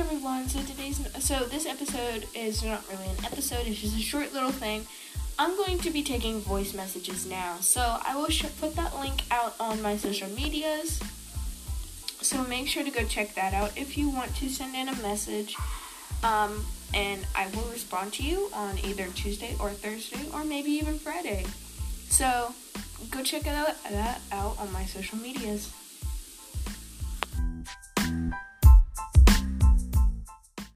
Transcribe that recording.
everyone. So this episode is not really an episode. It's just a short little thing. I'm going to be taking voice messages now. So I will put that link out on my social medias. So make sure to go check that out if you want to send in a message. And I will respond to you on either Tuesday or Thursday or maybe even Friday. So go check that out on my social medias.